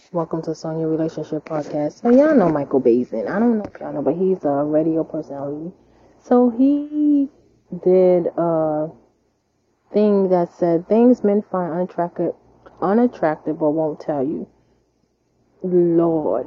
Welcome to Sonya Relationship Podcast. So y'all know Michael Bazin. I don't know if y'all know, but he's a radio personality. So he did a thing that said things men find unattractive but won't tell you. Lord.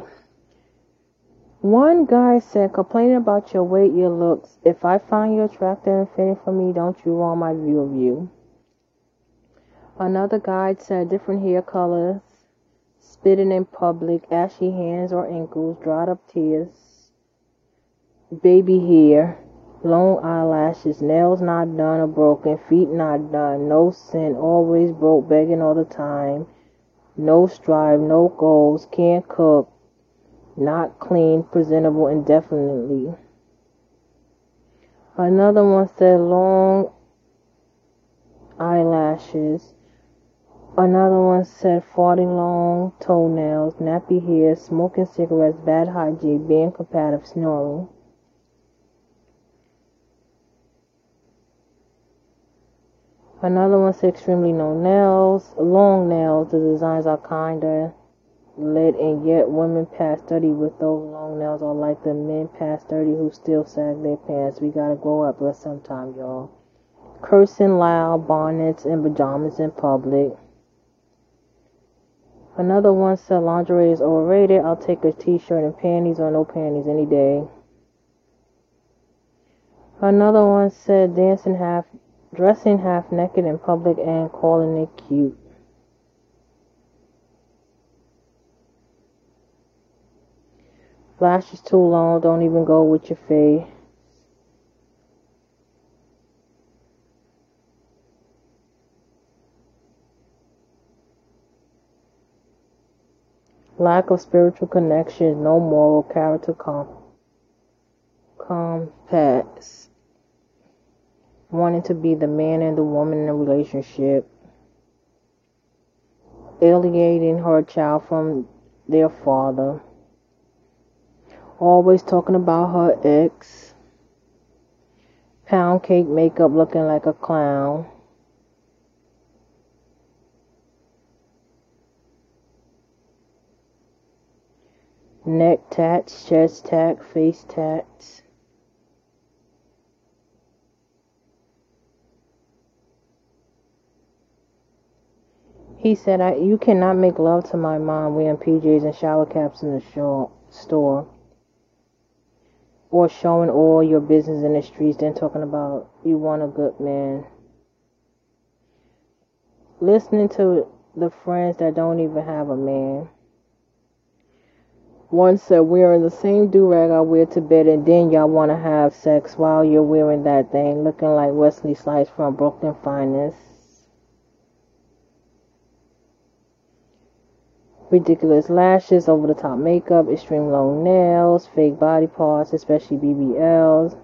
One guy said, complaining about your weight, your looks. If I find you attractive and fitting for me, don't you wrong my view of you. Another guy said, different hair colors, spitting in public, ashy hands or ankles, dried up tears, baby hair, long eyelashes, nails not done or broken, feet not done, no sin, always broke, begging all the time, no strive, no goals, can't cook, not clean, presentable indefinitely. Another one said long eyelashes. Another one said farting long toenails, nappy hair, smoking cigarettes, bad hygiene, being competitive, snoring. Another one said extremely long nails, the designs are kinda lit, and yet women past 30 with those long nails are like the men past 30 who still sag their pants. We gotta grow up sometime, y'all. Cursing loud, bonnets and pajamas in public. Another one said lingerie is overrated. I'll take a t-shirt and panties or no panties any day. Another one said dressing half naked in public and calling it cute. Lashes too long, don't even go with your face. Lack of spiritual connection, no moral character compass. Wanting to be the man and the woman in a relationship. Alienating her child from their father. Always talking about her ex. Pound cake makeup looking like a clown. Neck tats, chest tat, face tats. He said, you cannot make love to my mom wearing PJs and shower caps in the store. Or showing all your business in the streets, then talking about you want a good man. Listening to the friends that don't even have a man. One said, wearing the same do-rag I wear to bed, and then y'all want to have sex while you're wearing that thing, looking like Wesley Snipes from Brooklyn Finest. Ridiculous lashes, over-the-top makeup, extreme long nails, fake body parts, especially BBLs.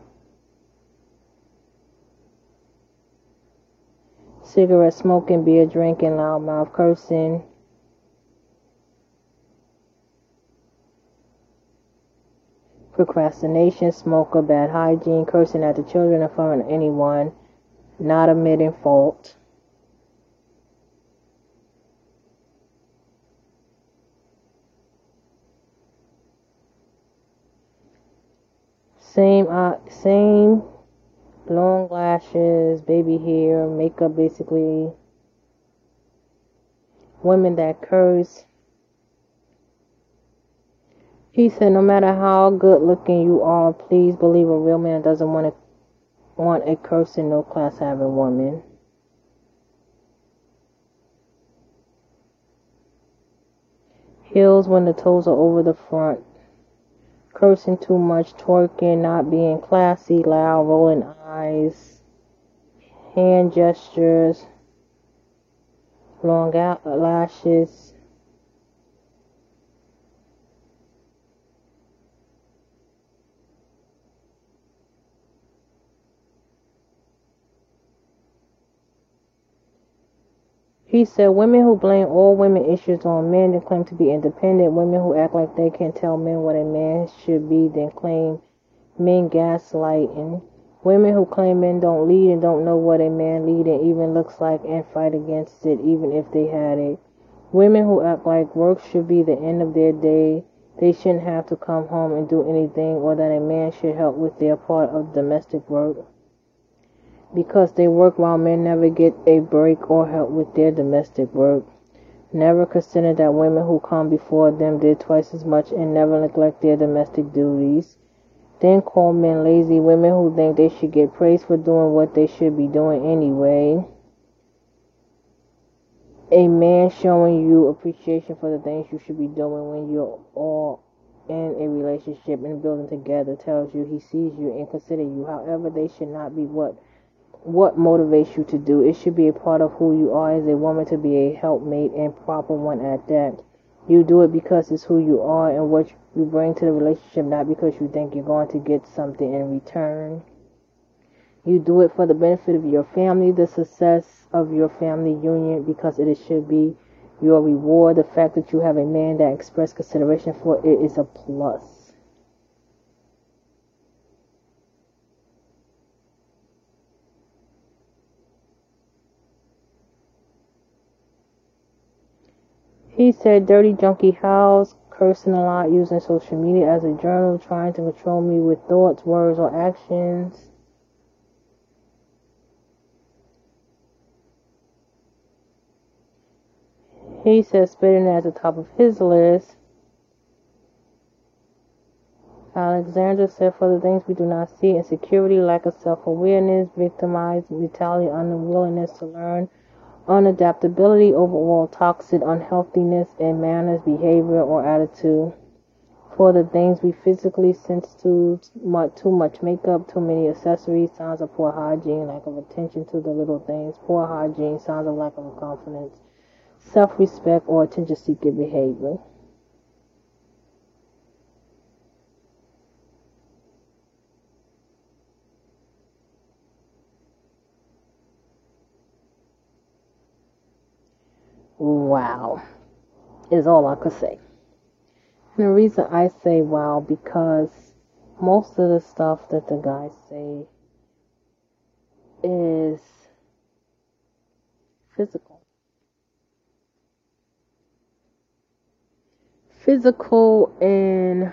Cigarette smoking, beer drinking, loudmouth cursing. Procrastination, smoker, bad hygiene, cursing at the children in front of anyone, not admitting fault. Same long lashes, baby hair, makeup basically. Women that curse. He said, no matter how good looking you are, please believe a real man doesn't want a cursing, no class having woman. Heels when the toes are over the front. Cursing too much, twerking, not being classy, loud, rolling eyes, hand gestures, long lashes. He said, women who blame all women issues on men and claim to be independent, women who act like they can tell men what a man should be, then claim men gaslighting, women who claim men don't lead and don't know what a man lead and even looks like and fight against it even if they had it, Women who act like work should be the end of their day, they shouldn't have to come home and do anything, or that a man should help with their part of domestic work. Because they work while men never get a break or help with their domestic work. Never consider that women who come before them did twice as much and never neglect their domestic duties. Then call men lazy, women who think they should get praise for doing what they should be doing anyway. A man showing you appreciation for the things you should be doing when you're all in a relationship and building together tells you he sees you and considers you. However, they should not be what motivates you to do. It should be a part of who you are as a woman to be a helpmate and proper one at that. You do it because it's who you are and what you bring to the relationship, not because you think you're going to get something in return. You do it for the benefit of your family, the success of your family union, because it should be your reward. The fact that you have a man that expresses consideration for it is a plus. He said, dirty junkie house, cursing a lot, using social media as a journal, trying to control me with thoughts, words, or actions. He said, spitting at the top of his list. Alexander said, for the things we do not see, insecurity, lack of self-awareness, victimized mentality, unwillingness to learn, unadaptability, overall toxic unhealthiness in manners, behavior, or attitude. For the things we physically sense too much makeup, too many accessories, signs of poor hygiene, lack of attention to the little things, poor hygiene, signs of lack of confidence, self-respect, or attention-seeking behavior. Wow, is all I could say. And the reason I say wow, because most of the stuff that the guys say is physical. Physical, and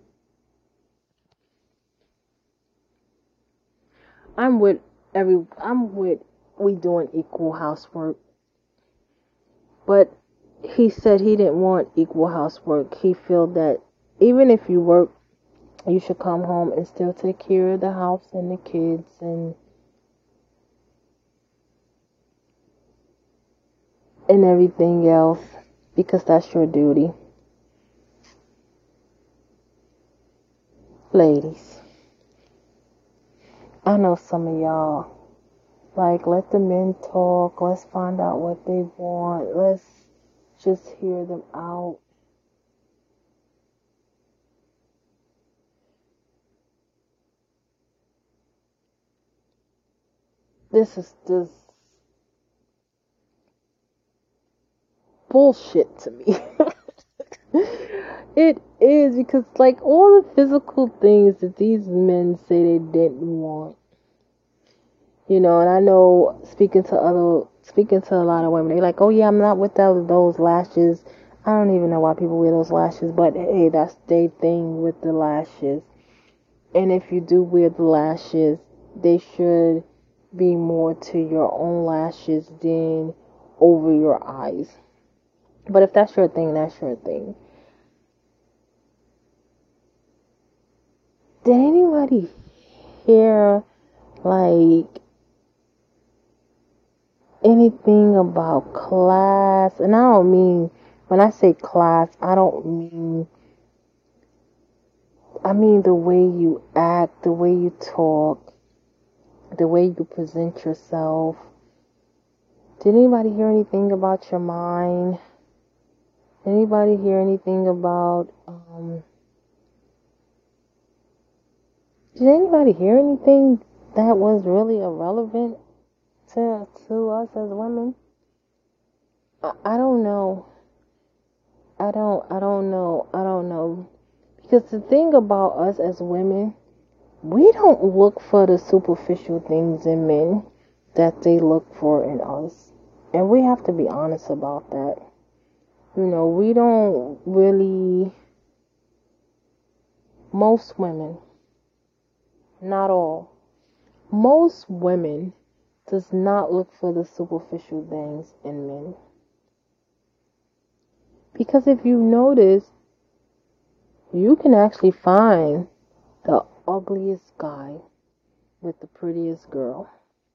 I'm with we doing equal housework. But he said he didn't want equal housework. He felt that even if you work, you should come home and still take care of the house and the kids and everything else, because that's your duty. Ladies, I know some of y'all like, let the men talk, let's find out what they want, let's just hear them out. This is just bullshit to me. It is, because like all the physical things that these men say they didn't want, and I know, speaking to a lot of women, they like, oh yeah, I'm not with those lashes. I don't even know why people wear those lashes, but hey, that's their thing with the lashes. And if you do wear the lashes, they should be more to your own lashes than over your eyes. But if that's your thing, that's your thing. Did anybody hear like anything about class? And I don't mean, when I say class, I mean the way you act, the way you talk, the way you present yourself. Did anybody hear anything about your mind? Did anybody hear anything about did anybody hear anything that was really irrelevant to us as women? I don't know. I don't know. Because the thing about us as women, we don't look for the superficial things in men that they look for in us. And we have to be honest about that. We don't really, most women, not all, most women does not look for the superficial things in men. Because if you notice, you can actually find the ugliest guy with the prettiest girl.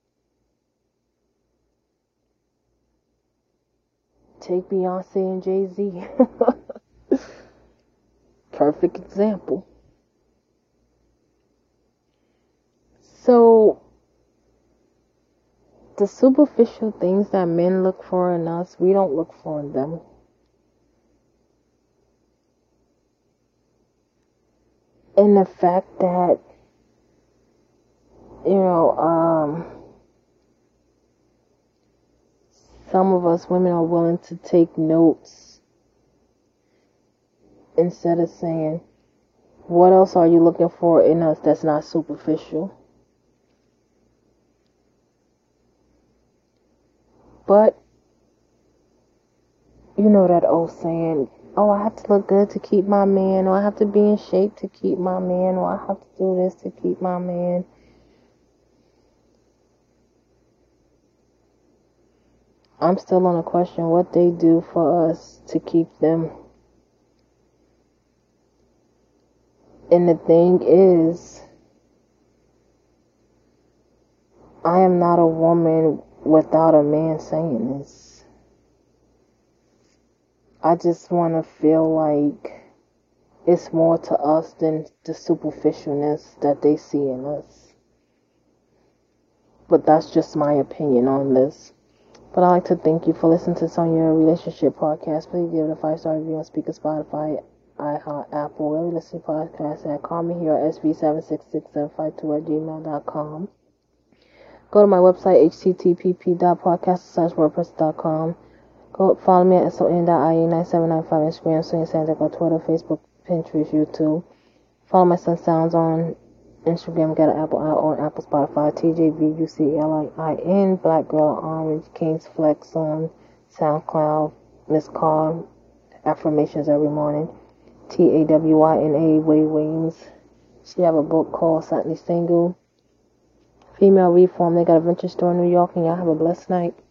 Take Beyonce and Jay-Z. Perfect example. So, the superficial things that men look for in us, we don't look for in them. And the fact that, some of us women are willing to take notes instead of saying, what else are you looking for in us that's not superficial? But, you know that old saying, oh, I have to look good to keep my man, or I have to be in shape to keep my man, or I have to do this to keep my man. I'm still on a question what they do for us to keep them. And the thing is, I am not a woman without a man saying this. I just want to feel like it's more to us than the superficialness that they see in us. But that's just my opinion on this. But I'd like to thank you for listening to Sonia Relationship Podcast. Please give it a 5-star review on Speaker, Spotify, iHeart, Apple, wherever you listen to podcasts at. Call me here at sv766752@gmail.com. Go to my website, http://podcast/wordpress.com. Go follow me at son.ie9795 Instagram, Sonia Santek on Twitter, Facebook, Pinterest, YouTube. Follow my son Sounds on Instagram, got an Apple on Apple, Spotify, TJVUCLIN, Black Girl Orange, King's Flex on SoundCloud, Miss Carr, Affirmations Every Morning, TAWYNA, Woody Williams. She have a book called Suddenly Single, Female Reform. They got a vintage store in New York, and y'all have a blessed night.